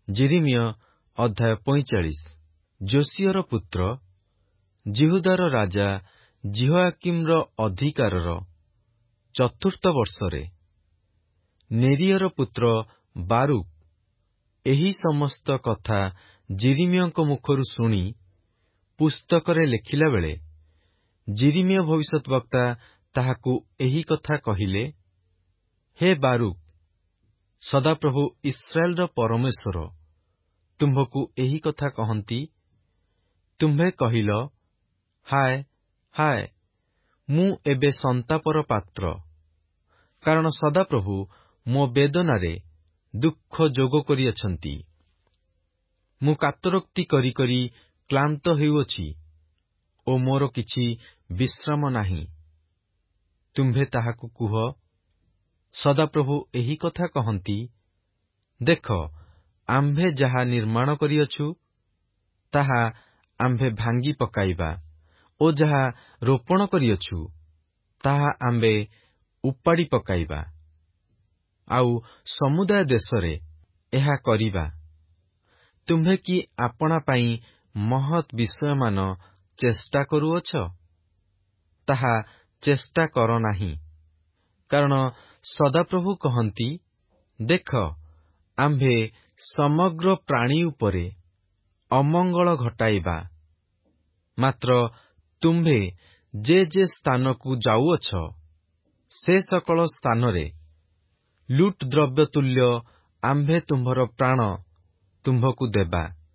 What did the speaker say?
ଯିରିମିୟ ଅଧ୍ୟାୟ 45। ଯୋସିୟର ପୁତ୍ର ଜିହୁଦାର ରାଜା ଜିହୋଆକିମର ଅଧିକାରର 4th ବର୍ଷରେ ନେରିୟର ପୁତ୍ର ବାରୁକ ଏହି ସମସ୍ତ କଥା ଯିରିମିୟଙ୍କ ମୁଖରୁ ଶୁଣି ପୁସ୍ତକରେ ଲେଖିଲାବେଳେ, ଯିରିମିୟ ଭବିଷ୍ୟଦ୍ବକ୍ତା ତାହାକୁ ଏହି କଥା କହିଲେ, ହେ ବାରୁକ, ସଦାପ୍ରଭୁ ଇସ୍ରାଏଲର ପରମେଶ୍ୱର ତୁମ୍ଭକୁ ଏହି କଥା କହନ୍ତି, ତୁମ୍ଭେ କହିଲ, ହାୟ ହାୟ, ମୁଁ ଏବେ ସନ୍ତାପର ପାତ୍ର, କାରଣ ସଦାପ୍ରଭୁ ମୋ ବେଦନାରେ ଦୁଃଖ ଯୋଗ କରିଅଛନ୍ତି। ମୁଁ କାତରୋକ୍ତି କରି କରି କ୍ଳାନ୍ତ ହେଉଅଛି ଓ ମୋର କିଛି ବିଶ୍ରାମ ନାହିଁ। ତୁମ୍ଭେ ତାହାକୁ କୁହ, ସଦାପ୍ରଭୁ ଏହି କଥା କହନ୍ତି, ଦେଖ, ଆମ୍ଭେ ଯାହା ନିର୍ମାଣ କରିଅଛୁ, ତାହା ଆମ୍ଭେ ଭାଙ୍ଗି ପକାଇବା ଓ ଯାହା ରୋପଣ କରିଅଛୁ, ତାହା ଆମ୍ଭେ ଉପାଡ଼ି ପକାଇବା, ଆଉ ସମୁଦାୟ ଦେଶରେ ଏହା କରିବା। ତୁମ୍ଭେ କି ଆପଣା ପାଇଁ ମହତ୍ ବିଷୟମାନ ଚେଷ୍ଟା କରୁଅଛ? ତାହା ଚେଷ୍ଟା କର ନାହିଁ, କାରଣ ସଦାପ୍ରଭୁ କହନ୍ତି, ଦେଖ, ଆମ୍ଭେ ସମଗ୍ର ପ୍ରାଣୀ ଉପରେ ଅମଙ୍ଗଳ ଘଟାଇବା। ମାତ୍ର ତୁମ୍ଭେ ଯେ ଯେ ସ୍ଥାନକୁ ଯାଉଅଛ, ସେ ସକଳ ସ୍ଥାନରେ ଲୁଟ୍ ଦ୍ରବ୍ୟ ତୁଲ୍ୟ ଆମ୍ଭେ ତୁମ୍ଭର ପ୍ରାଣ ତୁମ୍ଭକୁ ଦେବା।